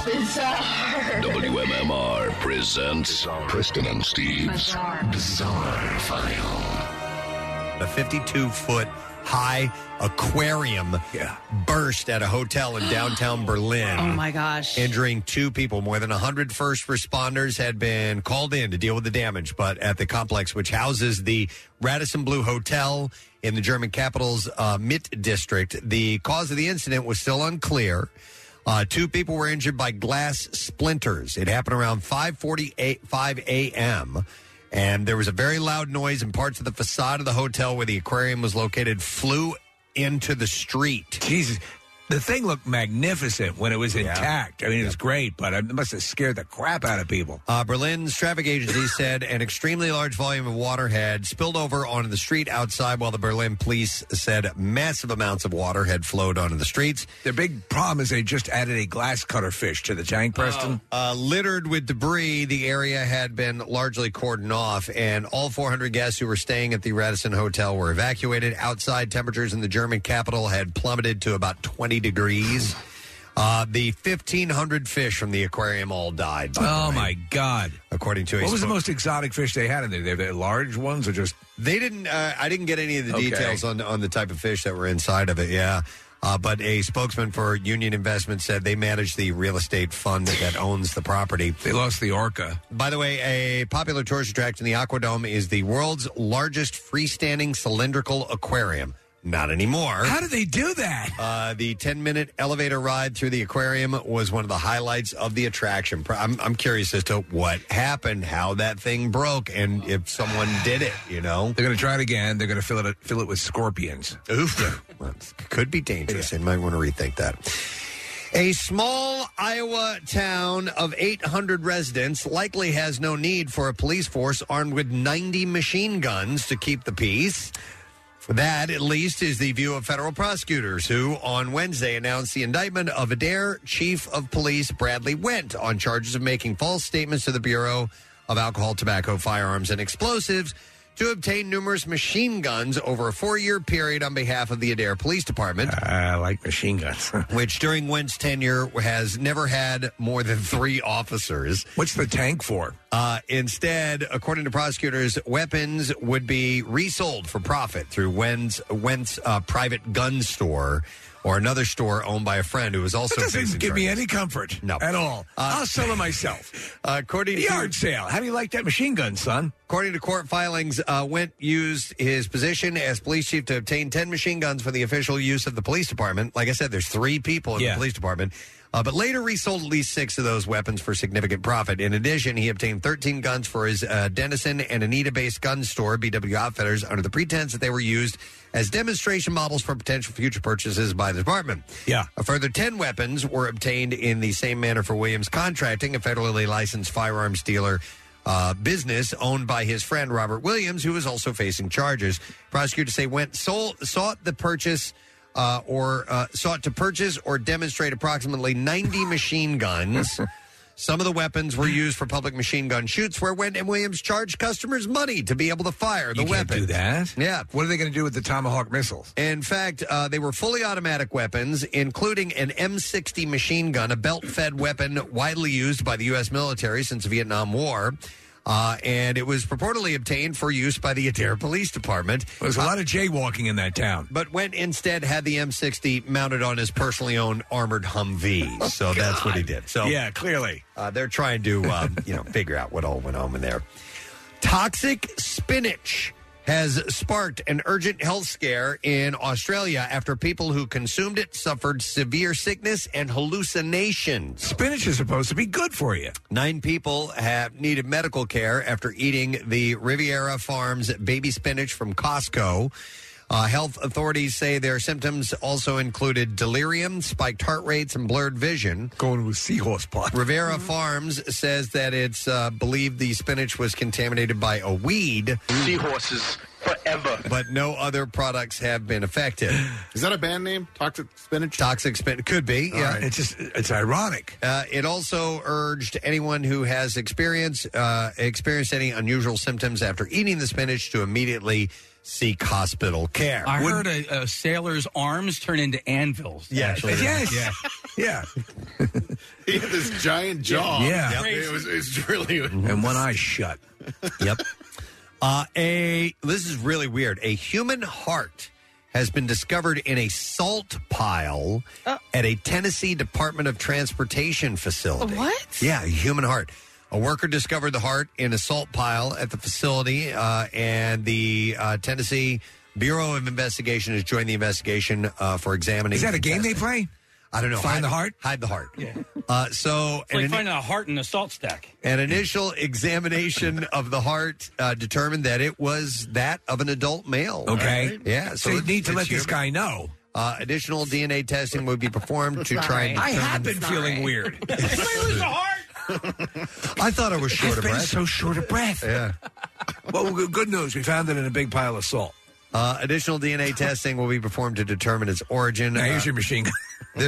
Bizarre. WMMR presents Kristen and Steve's Bizarre File. A 52-foot high aquarium burst at a hotel in downtown Berlin. Oh, my gosh. Injuring 2 people. More than 100 first responders had been called in to deal with the damage, but at the complex, which houses the Radisson Blu Hotel in the German capital's Mitte district, the cause of the incident was still unclear. 2 people were injured by glass splinters. It happened around 5:45 a.m., and there was a very loud noise, and parts of the facade of the hotel where the aquarium was located flew into the street. Jesus. The thing looked magnificent when it was intact. I mean, it was great, but it must have scared the crap out of people. Berlin's traffic agency said an extremely large volume of water had spilled over onto the street outside, while the Berlin police said massive amounts of water had flowed onto the streets. The big problem is they just added a glass cutter fish to the tank, Preston. Littered with debris, the area had been largely cordoned off, and all 400 guests who were staying at the Radisson Hotel were evacuated. Outside, temperatures in the German capital had plummeted to about 20 degrees. The 1,500 fish from the aquarium all died. Oh, my God. According to what was the most exotic fish they had in there? They large ones or just... They didn't... I didn't get any of the details on the type of fish that were inside of it, but a spokesman for Union Investment said they manage the real estate fund that owns the property. They lost the orca. By the way, a popular tourist attraction, the Aquadome, is the world's largest freestanding cylindrical aquarium. Not anymore. How did they do that? The 10-minute elevator ride through the aquarium was one of the highlights of the attraction. I'm curious as to what happened, how that thing broke, and if someone did it, you know? They're going to try it again. They're going to fill it with scorpions. Oof. Well, could be dangerous. You might want to rethink that. A small Iowa town of 800 residents likely has no need for a police force armed with 90 machine guns to keep the peace. That, at least, is the view of federal prosecutors who, on Wednesday, announced the indictment of Adair Chief of Police Bradley Wendt on charges of making false statements to the Bureau of Alcohol, Tobacco, Firearms, and Explosives to obtain numerous machine guns over a 4-year period on behalf of the Adair Police Department. I like machine guns. Which, during Wendt's tenure, has never had more than 3 officers. What's the tank for? Instead, according to prosecutors, weapons would be resold for profit through Wendt's private gun store, or another store owned by a friend who was also that doesn't give me charges. any comfort at all. I'll sell it myself. According to yard sale. How do you like that machine gun, son? According to court filings, Wendt used his position as police chief to obtain 10 machine guns for the official use of the police department. Like I said, there's 3 people in the police department. But later resold at least 6 of those weapons for significant profit. In addition, he obtained 13 guns for his Denison and Anita-based gun store, BW Outfitters, under the pretense that they were used as demonstration models for potential future purchases by the department. Yeah. A further 10 weapons were obtained in the same manner for Williams Contracting, a federally licensed firearms dealer business owned by his friend Robert Williams, who was also facing charges. Prosecutors say Wendt sought to purchase or demonstrate approximately 90 machine guns. Some of the weapons were used for public machine gun shoots where Wendt and Williams charged customers money to be able to fire the weapons. You can't do that? Yeah. What are they going to do with the Tomahawk missiles? In fact, they were fully automatic weapons, including an M60 machine gun, a belt-fed weapon widely used by the U.S. military since the Vietnam War. And it was purportedly obtained for use by the Adair Police Department. There's a lot of jaywalking in that town. But Wendt instead had the M60 mounted on his personally owned armored Humvee. So that's what he did. So yeah, clearly. They're trying to, figure out what all went on in there. Toxic spinach has sparked an urgent health scare in Australia after people who consumed it suffered severe sickness and hallucinations. Spinach is supposed to be good for you. 9 people have needed medical care after eating the Riviera Farms baby spinach from Costco. Health authorities say their symptoms also included delirium, spiked heart rates, and blurred vision. Going with seahorse pot. Rivera Farms says that it's believed the spinach was contaminated by a weed. Seahorses forever. But no other products have been affected. Is that a band name? Toxic Spinach? Toxic Spinach. Could be, yeah. Right. It's ironic. It also urged anyone who has experienced any unusual symptoms after eating the spinach to immediately seek hospital care. I heard a sailor's arms turn into anvils. Yeah, actually. Yes. Yeah. He had this giant jaw. Yeah. It's really... And one eye shut. Yep. This is really weird. A human heart has been discovered in a salt pile at a Tennessee Department of Transportation facility. What? Yeah, a human heart. A worker discovered the heart in a salt pile at the facility, and the Tennessee Bureau of Investigation has joined the investigation for examining. Is that a game they play? I don't know. Find the heart? Hide the heart. Yeah. It's like finding a heart in a salt stack. An initial examination of the heart determined that it was that of an adult male. Okay. Right? Yeah. So you need to let this guy know. Additional DNA testing would be performed to try and I have been feeling weird. I thought I was short of breath. So short of breath. Yeah. Well, good news. We found it in a big pile of salt. Additional DNA testing will be performed to determine its origin. Now, here's your machine gun.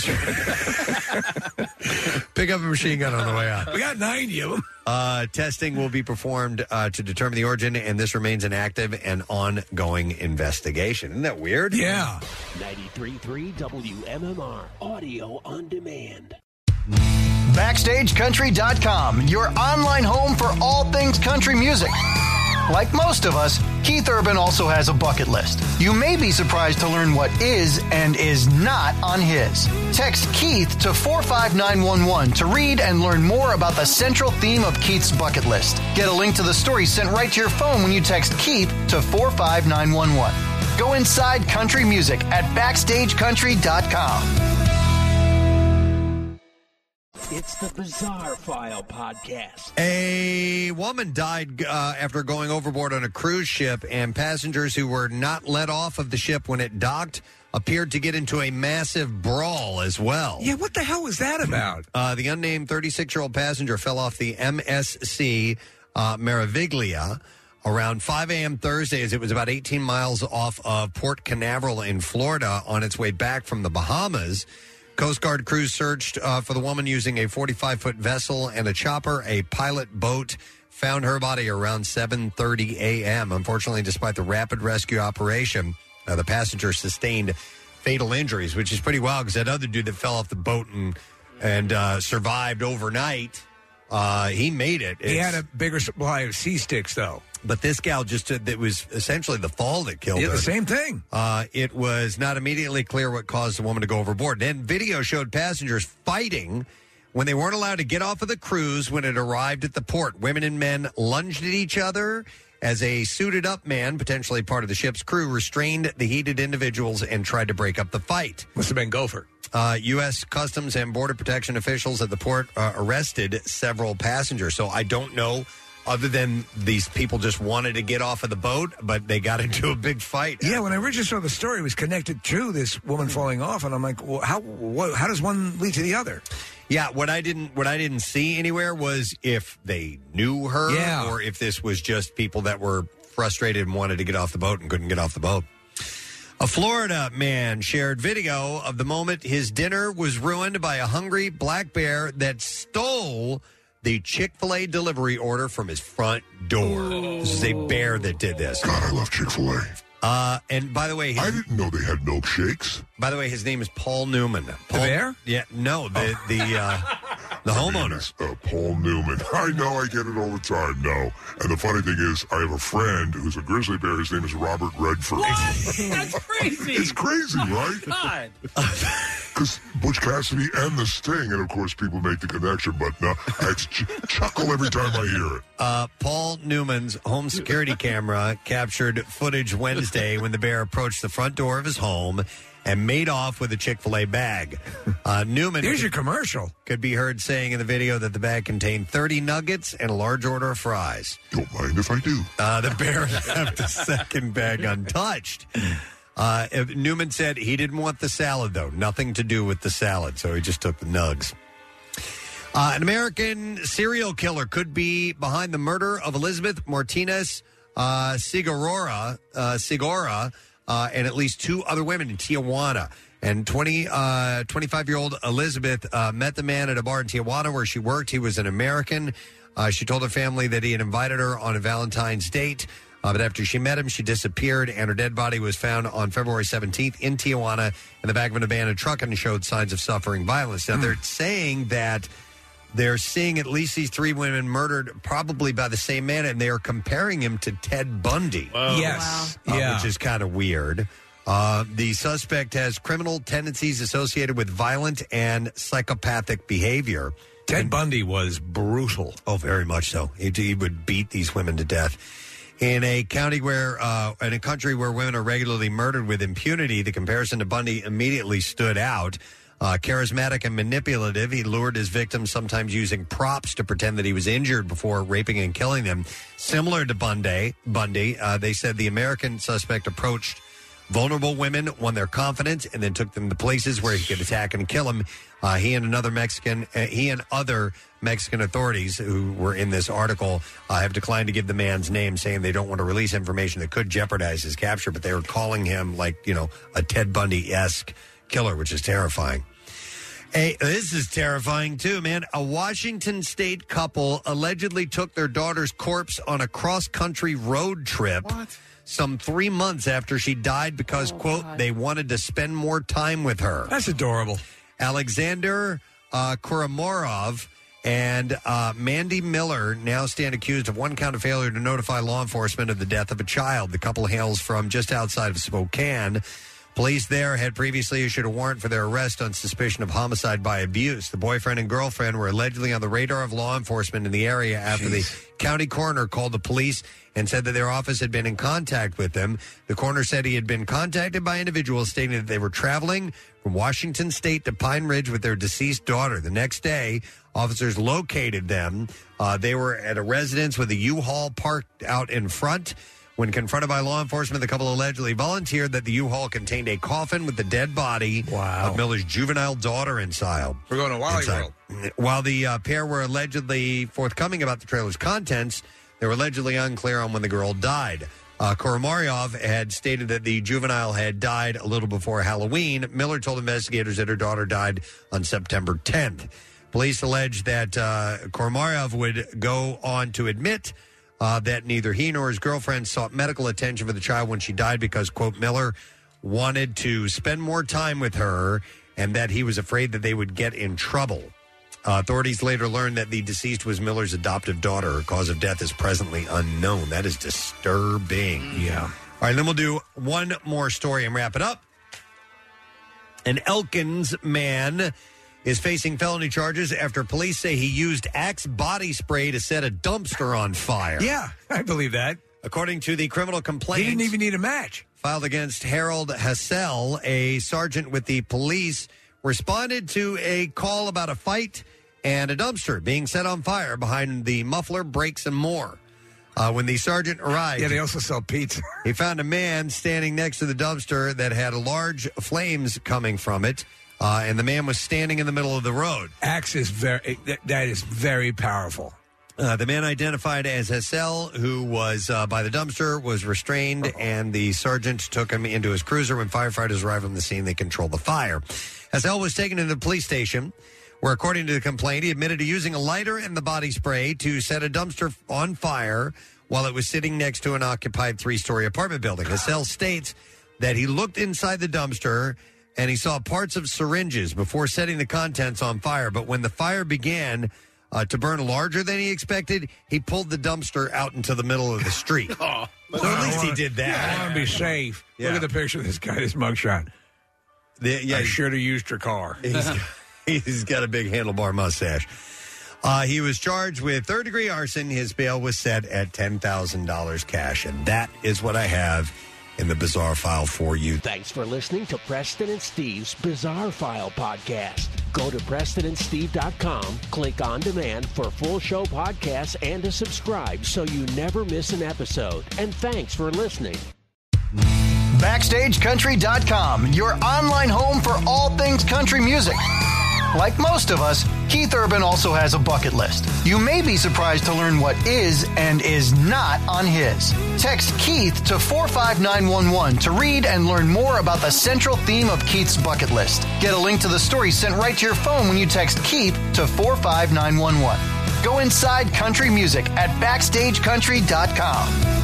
Pick up a machine gun on the way out. We got 90 of them. Testing will be performed to determine the origin, and this remains an active and ongoing investigation. Isn't that weird? Yeah. 93.3 WMMR. Audio on demand. BackstageCountry.com, your online home for all things country music. Like most of us, Keith Urban also has a bucket list. You may be surprised to learn what is and is not on his. Text Keith to 45911 to read and learn more about the central theme of Keith's bucket list. Get a link to the story sent right to your phone when you text Keith to 45911. Go inside country music at BackstageCountry.com. It's the Bizarre File podcast. A woman died after going overboard on a cruise ship, and passengers who were not let off of the ship when it docked appeared to get into a massive brawl as well. Yeah, what the hell was that about? The unnamed 36-year-old passenger fell off the MSC Meraviglia around 5 a.m. Thursday, as it was about 18 miles off of Port Canaveral in Florida on its way back from the Bahamas. Coast Guard crews searched for the woman using a 45-foot vessel and a chopper. A pilot boat found her body around 7:30 a.m. Unfortunately, despite the rapid rescue operation, the passenger sustained fatal injuries, which is pretty wild because that other dude that fell off the boat and survived overnight, he made it. He had a bigger supply of sea sticks, though. But this gal it was essentially the fall that killed her. The same thing. It was not immediately clear what caused the woman to go overboard. Then video showed passengers fighting when they weren't allowed to get off of the cruise when it arrived at the port. Women and men lunged at each other as a suited-up man, potentially part of the ship's crew, restrained the heated individuals and tried to break up the fight. Must have been Gopher. U.S. Customs and Border Protection officials at the port arrested several passengers. So I don't know, other than these people just wanted to get off of the boat, but they got into a big fight. Yeah, when I originally saw the story, it was connected to this woman falling off, and I'm like, well, how does one lead to the other? Yeah, what I didn't see anywhere was if they knew her, or if this was just people that were frustrated and wanted to get off the boat and couldn't get off the boat. A Florida man shared video of the moment his dinner was ruined by a hungry black bear that stole the Chick-fil-A delivery order from his front door. This is a bear that did this. God, I love Chick-fil-A. And by the way, I didn't know they had milkshakes. By the way, his name is Paul Newman. Paul, the bear? Yeah, no, the homeowner. Paul Newman. I know, I get it all the time. No, and the funny thing is, I have a friend who's a grizzly bear. His name is Robert Redford. What? That's crazy. It's crazy, right? God. Because Butch Cassidy and The Sting, and of course people make the connection, but no, I chuckle every time I hear it. Paul Newman's home security camera captured footage Wednesday when the bear approached the front door of his home and made off with a Chick-fil-A bag. Newman... Here's your commercial. ...could be heard saying in the video that the bag contained 30 nuggets and a large order of fries. Don't mind if I do. The bear left the second bag untouched. Newman said he didn't want the salad, though. Nothing to do with the salad, so he just took the nugs. An American serial killer could be behind the murder of Elizabeth Martinez Segura, and at least two other women in Tijuana. And 25-year-old Elizabeth met the man at a bar in Tijuana where she worked. He was an American. She told her family that he had invited her on a Valentine's date. But after she met him, she disappeared, and her dead body was found on February 17th in Tijuana in the back of an abandoned truck and showed signs of suffering violence. Now, they're saying that they're seeing at least these 3 women murdered probably by the same man, and they are comparing him to Ted Bundy. Yes. Yeah. Which is kind of weird. The suspect has criminal tendencies associated with violent and psychopathic behavior. Ted Bundy was brutal. Oh, very much so. He would beat these women to death. In a country where women are regularly murdered with impunity, the comparison to Bundy immediately stood out. Charismatic and manipulative, he lured his victims, sometimes using props to pretend that he was injured before raping and killing them. Similar to Bundy, they said the American suspect approached vulnerable women, won their confidence, and then took them to places where he could attack and kill them. He and other Mexican authorities who were in this article have declined to give the man's name, saying they don't want to release information that could jeopardize his capture, but they were calling him a Ted Bundy-esque killer, which is terrifying. Hey, this is terrifying too, man. A Washington state couple allegedly took their daughter's corpse on a cross-country road trip. What? Some 3 months after she died because, quote, they wanted to spend more time with her. That's adorable. Alexander Kuromorov and Mandy Miller now stand accused of 1 count of failure to notify law enforcement of the death of a child. The couple hails from just outside of Spokane. Police there had previously issued a warrant for their arrest on suspicion of homicide by abuse. The boyfriend and girlfriend were allegedly on the radar of law enforcement in the area after the county coroner called the police and said that their office had been in contact with them. The coroner said he had been contacted by individuals stating that they were traveling from Washington State to Pine Ridge with their deceased daughter. The next day, officers located them. They were at a residence with a U-Haul parked out in front. When confronted by law enforcement, the couple allegedly volunteered that the U-Haul contained a coffin with the dead body of Miller's juvenile daughter inside. We're going to Wally World. While the pair were allegedly forthcoming about the trailer's contents, they were allegedly unclear on when the girl died. Koromaryov had stated that the juvenile had died a little before Halloween. Miller told investigators that her daughter died on September 10th. Police alleged that Koromaryov would go on to admit that neither he nor his girlfriend sought medical attention for the child when she died because, quote, Miller wanted to spend more time with her and that he was afraid that they would get in trouble. Authorities later learned that the deceased was Miller's adoptive daughter. Her cause of death is presently unknown. That is disturbing. Yeah. All right, then we'll do one more story and wrap it up. An Elkins man is facing felony charges after police say he used Axe body spray to set a dumpster on fire. Yeah, I believe that. According to the criminal complaint... He didn't even need a match. ...filed against Harold Hassell, a sergeant with the police, responded to a call about a fight and a dumpster being set on fire behind the muffler, brakes, and more. When the sergeant arrived... Yeah, they also sell pizza. He found a man standing next to the dumpster that had large flames coming from it. And the man was standing in the middle of the road. Axe is that is very powerful. The man identified as Hassell, who was by the dumpster, was restrained, and the sergeant took him into his cruiser. When firefighters arrived on the scene, they controlled the fire. Hassell was taken to the police station, where, according to the complaint, he admitted to using a lighter and the body spray to set a dumpster on fire while it was sitting next to an occupied 3-story apartment building. Hassell states that he looked inside the dumpster and he saw parts of syringes before setting the contents on fire. But when the fire began to burn larger than he expected, he pulled the dumpster out into the middle of the street. So at least he did that. Yeah, I want to be safe. Look at the picture of this guy, this mugshot. I should have used your car. He's got a big handlebar mustache. He was charged with third-degree arson. His bail was set at $10,000 cash. And that is what I have in the Bizarre File for you. Thanks for listening to Preston and Steve's Bizarre File podcast. Go to PrestonandSteve.com, click on demand for full show podcasts and to subscribe so you never miss an episode. And thanks for listening. BackstageCountry.com, your online home for all things country music. Like most of us, Keith Urban also has a bucket list. You may be surprised to learn what is and is not on his. Text Keith to 45911 to read and learn more about the central theme of Keith's bucket list. Get a link to the story sent right to your phone when you text Keith to 45911. Go inside country music at BackstageCountry.com.